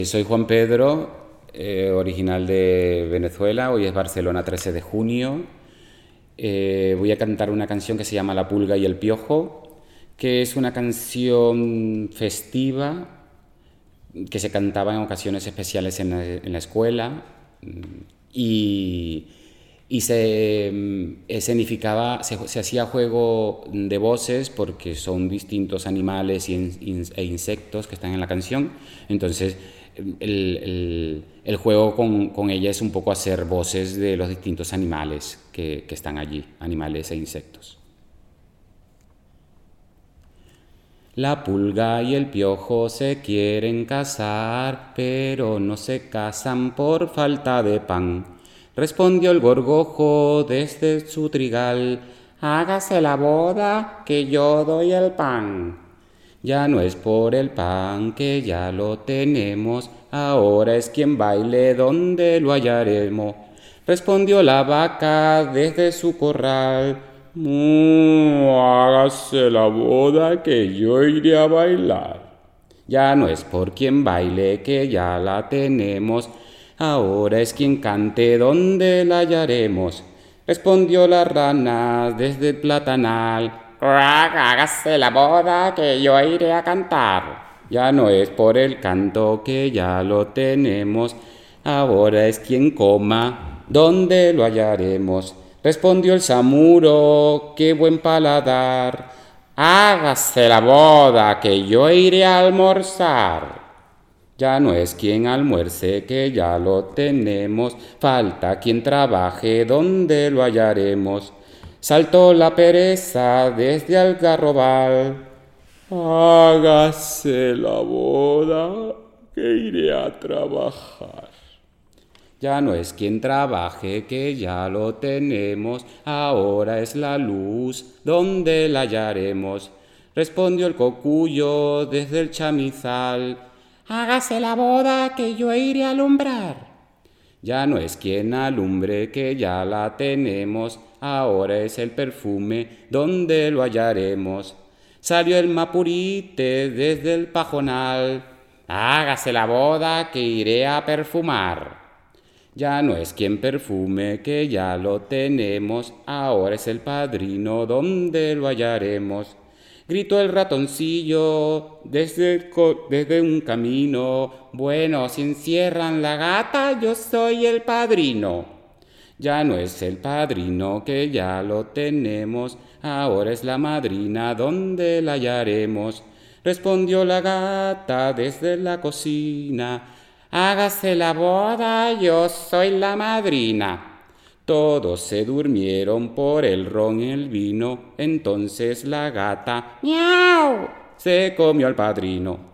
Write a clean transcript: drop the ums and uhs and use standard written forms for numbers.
Soy Juan Pedro, original de Venezuela. Hoy es Barcelona 13 de junio. Voy a cantar una canción que se llama La Pulga y el Piojo, que es una canción festiva que se cantaba en ocasiones especiales en la escuela y, y se escenificaba, se hacía juego de voces porque son distintos animales e insectos que están en la canción. Entonces el juego con ella es un poco hacer voces de los distintos animales que están allí, animales e insectos. La pulga y el piojo se quieren casar, pero no se casan por falta de pan. Respondió el gorgojo desde su trigal: hágase la boda, que yo doy el pan. Ya no es por el pan, que ya lo tenemos, ahora es quien baile, donde lo hallaremos. Respondió la vaca desde su corral: hágase la boda, que yo iré a bailar. Ya no es por quien baile, que ya la tenemos, ahora es quien cante, donde la hallaremos. Respondió la rana desde el platanal: hágase la boda, que yo iré a cantar. Ya no es por el canto, que ya lo tenemos, ahora es quien coma, ¿dónde lo hallaremos? Respondió el samuro: qué buen paladar. Hágase la boda, que yo iré a almorzar. Ya no es quien almuerce, que ya lo tenemos, falta quien trabaje, ¿dónde lo hallaremos? Saltó la pereza desde Algarrobal: hágase la boda, que iré a trabajar. Ya no es quien trabaje, que ya lo tenemos, ahora es la luz, ¿dónde la hallaremos? Respondió el cocuyo desde el chamizal: hágase la boda, que yo iré a alumbrar. Ya no es quien alumbre, que ya la tenemos, ahora es el perfume, ¿dónde lo hallaremos? Salió el mapurite desde el pajonal: hágase la boda, que iré a perfumar. Ya no es quien perfume, que ya lo tenemos, ahora es el padrino, ¿dónde lo hallaremos? Gritó el ratoncillo desde un camino: bueno, si encierran la gata, yo soy el padrino. Ya no es el padrino, que ya lo tenemos, ahora es la madrina, ¿dónde la hallaremos? Respondió la gata desde la cocina: hágase la boda, yo soy la madrina. Todos se durmieron por el ron y el vino, entonces la gata, ¡miau!, se comió al padrino.